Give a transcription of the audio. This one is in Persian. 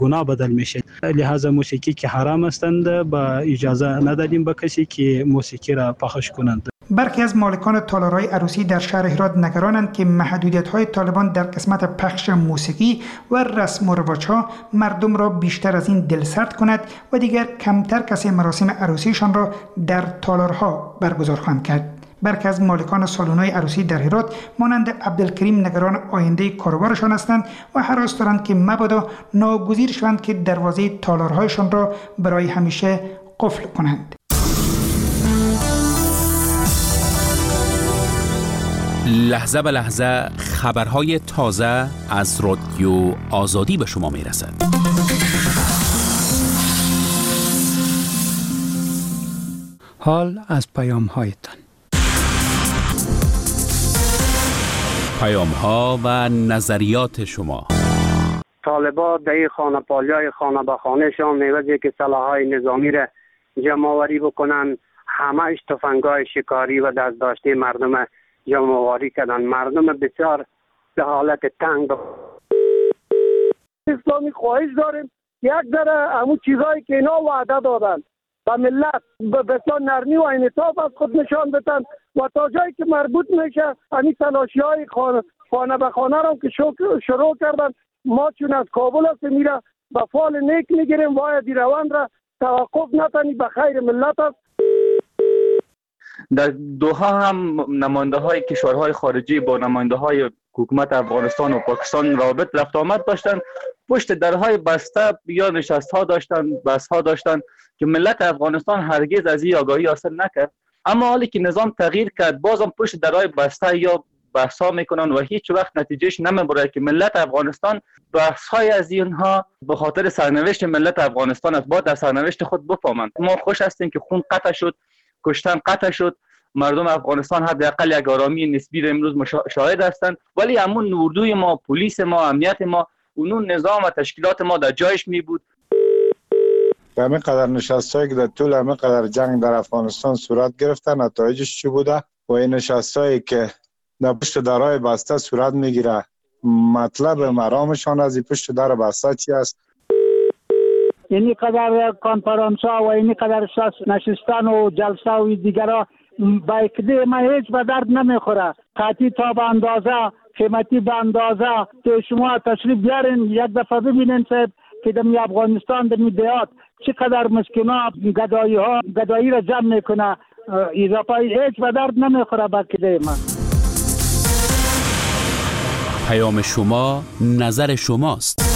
گناه بدل میشه. لحاظا موسیقی که حرام هستند با اجازه ندادیم به کسی که موسیقی را پخش کنند. برخی از مالکان تالارهای عروسی در شهر هرات نگرانند که محدودیت‌های طالبان در قسمت پخش موسیقی و رسم و رواج‌ها مردم را بیشتر از این دلسرد کند و دیگر کمتر کسی مراسم عروسیشان را در تالارها برگزار خواهند کرد. برخی از مالکان سالن‌های عروسی در هرات مانند عبدالکریم نگران آینده کاروبارشان هستند و هراس دارند که مبادا ناگزیر شوند که دروازه تالارهایشان را برای همیشه قفل کنند. لحظه به لحظه خبرهای تازه از رادیو آزادی به شما میرسد. حال از پیام‌هایتان. پیام‌ها و نظریات شما. طالبان در خانه‌پالیای خانه به خانهشان میوجه که سلاح‌های نظامی را جمع‌آوری بکنن، همه‌اش تفنگ‌های شکاری و دست‌داشته مردم جمع‌آوری کردن. مردم بسیار به حالت تنگ. اسلامی خواهش داریم یک ذره همون چیزایی که اینا وعده دادن و ملت بسیار نرمی و انعطاف از خود نشان بدن و تا جایی که مربوط میشه همین تلاشی‌های خانه به خانه را که شروع کردن. ما چون از کابل هستیم میره به فال نیک میگیریم، باید این روند را توقف نتنی، به خیر ملت است. در دوحه هم نماینده های کشورهای خارجی با نماینده های حکومت افغانستان و پاکستان رابط رفت آمد داشتن، پشت درهای بسته یا نشست ها داشتن، بحث ها داشتن که ملت افغانستان هرگز از این آگاهی حاصل نکرد. اما حالی که نظام تغییر کرد بازم پشت درهای بسته یا بحث ها میکنن و هیچ وقت نتیجهش نمیبره که ملت افغانستان بحث های از اینها به خاطر سرنوشت ملت افغانستان است، باید در سرنوشت خود بفهمند. ما خوش هستیم که خون قطع شد، کشتن قطع شد، مردم افغانستان حداقل یک آرامی نسبی را امروز شاهد هستند، ولی همون اردوی ما، پلیس ما، امنیت ما، اون نظام و تشکیلات ما در جایش می بود. همه قدر نشستایی که در طول همه قدر جنگ در افغانستان صورت گرفتن، نتایجش چی بوده و این نشستایی که در پشت درهای بسته صورت میگیره، مطلب مرامشان از این پشت در بسته چی است؟ اینی قدر کنفرانس ها و اینی قدر نشستن و جلسه و دیگرها با اکده ما هیچ به درد نمیخوره. قطعی تا به اندازه، قیمتی به اندازه که شما تشریف بیارین یک دفعه ببینین صاحب که در افغانستان در دیات چقدر مسکینا گدایی را جمع میکنه. اضافه هیچ به درد نمیخوره با اکده ما. پیام شما، نظر شماست.